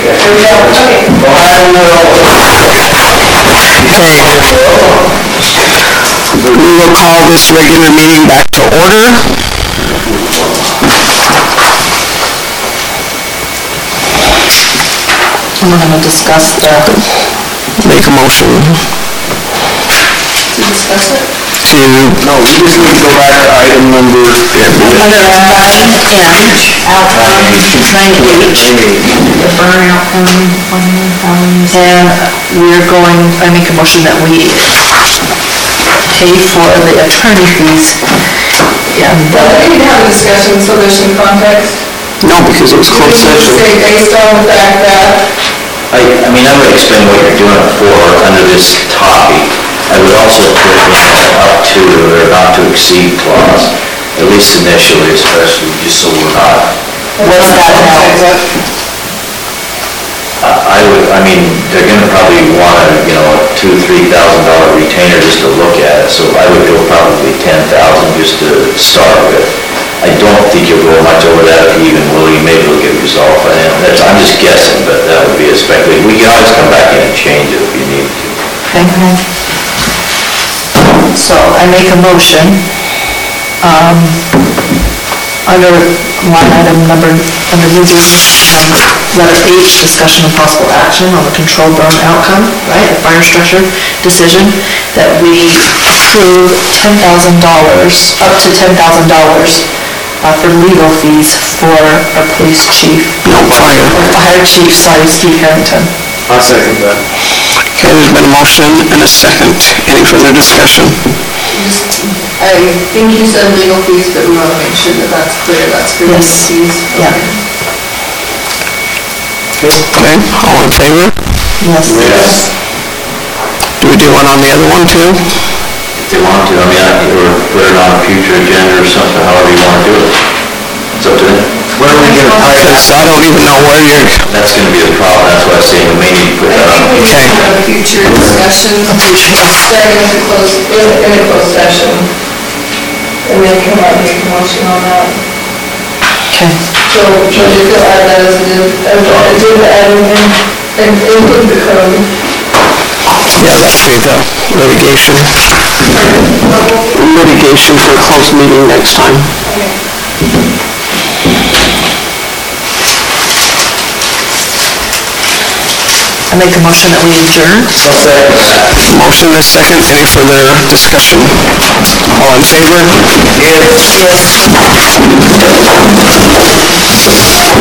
We will call this regular meeting back to order. And we're going to discuss Make a motion to discuss it. no, we just need to go back to item number... Under environment and outcome 9H, the burn outcome, and we're going, I make a motion that we pay for the attorney fees. And We need to have a discussion so there's some context. No, because it was closed session. Say based on the fact that I mean, I would explain what you're doing it for under this topic. I would also put in up to or not to exceed clause, at least initially, especially, just so we're not. what's that now? I mean, they're gonna probably want a, a $2,000-3,000 retainer just to look at it, so I would go probably 10,000 just to start with. I don't think you'll go much over that if you even will, maybe it'll get resolved by then. I'm just guessing, but that would be a speculation. We can always come back in and change it if you need to. Okay. So I make a motion, under line item under new business, letter H, discussion of possible action on the controlled burn outcome, right, the fire structure decision, that we approve $10,000, up to $10,000 for legal fees for our police chief. No, fire. Or fire chief, sorry, Steve Harrington. I'll second that. Okay, there's been a motion and a second. Any further discussion? I think you said legal fees, but we want to make sure that that's clear, that's for legal Yes. fees. Yeah. Okay, all in favor? Yes. Yes. Do we do one on the other one too? If they want to, or put it on a future agenda or something, however you want to do it. It's up to them. Where are we going to tie this? I don't even know where you're... That's gonna be the problem, that's why I'm saying we may need to put I that on. think we should have a future discussion, starting with the closed, in a closed session. And then come out and make a motion on that. Okay. So, should you feel add that as an agenda item and include the code? Yeah, let's do the litigation. Litigation for a closed meeting next time. I make a motion that we adjourn. Motion is second. Any further discussion? All in favor? Yes.